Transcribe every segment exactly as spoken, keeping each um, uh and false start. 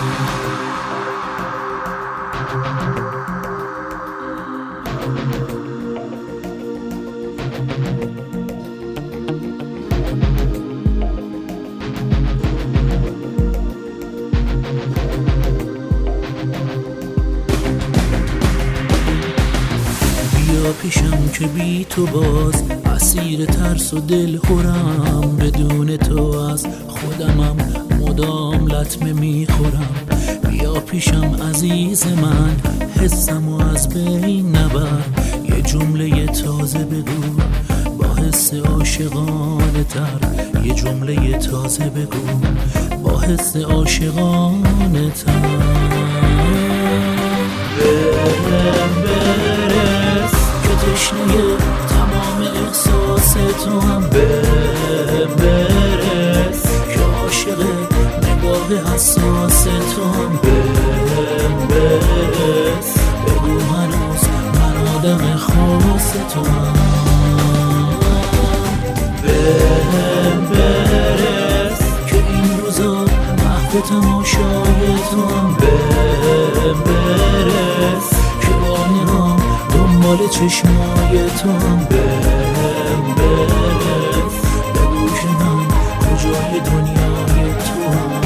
بیا پیشم که بی تو باز اسیر ترس و دل خورم، بدون تو از خودمم مدام لطمه میخورم. بیا پیشم عزیز من، حسم و از بین نبر، یه جمله تازه بگو با حس عاشقانه تر، یه جمله تازه بگو با حس عاشقانه تر. برم برس که تشنه تمام احساس تو هم، برم برس که عاشق نگاه حساس تو هم، برم برس بگو هنوز من آدم خاص تو هم. برم برس که این روزا محو تماشای تو هم، برم برس که با نگام دنبال چشمای تو هم، برم برس بگو که من کجای دنیای تو هم.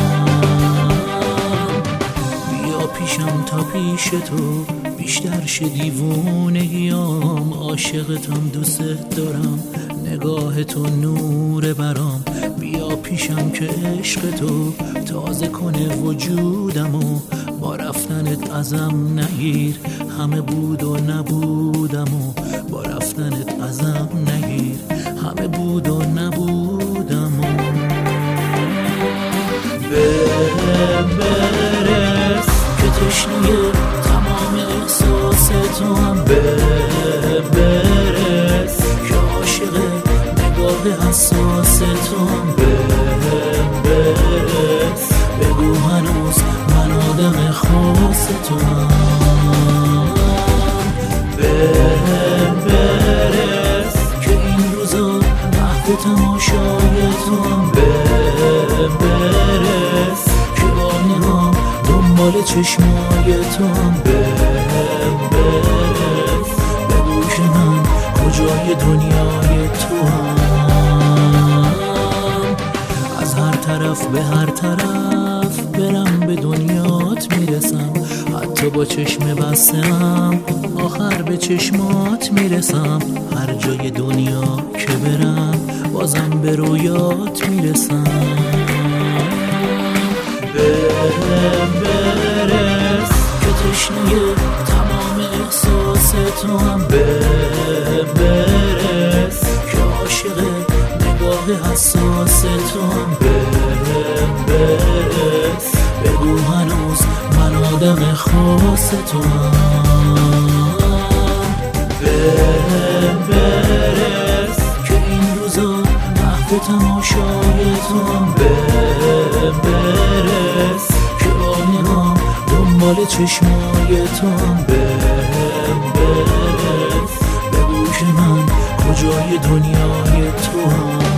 بیا پیشم تا پیش تو بیشتر شه دیوونگیام، عاشقتم دوست دارم، نگاه تو نور برام. بیا پیشم که عشق تو تازه کنه وجودم و با رفتنت ازم نگیر همه بود و نبودم و با رفتنت ازم نگیر همه بود و نبودم و برم برس که تشنه تمام احساس تو هم، برم برس که عاشق نگاه حساس تو هم، برم برس بگو هنوز من آدم خاص تو هم. برم برس که این روزا محو تماشای تو هم، برم برس که با نگام دنبال چشمای تو هم، برم برس بگو که من کجای دنیای تو هم. از هر طرف به هر طرف برم به دنیات میرسم، حتی با چشم بستم آخر به چشمات میرسم. هر جای دنیا که برم بازم به رویات میرسم. برم برس که تشنه تمام احساس تو هم، برم برس که عاشق نگاه حساس تو هم، برم برس بگو هنوز من آدم خاص تو هم. برم برس که این روزا محو تماشای تو هم، برم برس که با نگام دنبال چشمای تو هم، برم برس بگو که من کجای دنیای تو هم.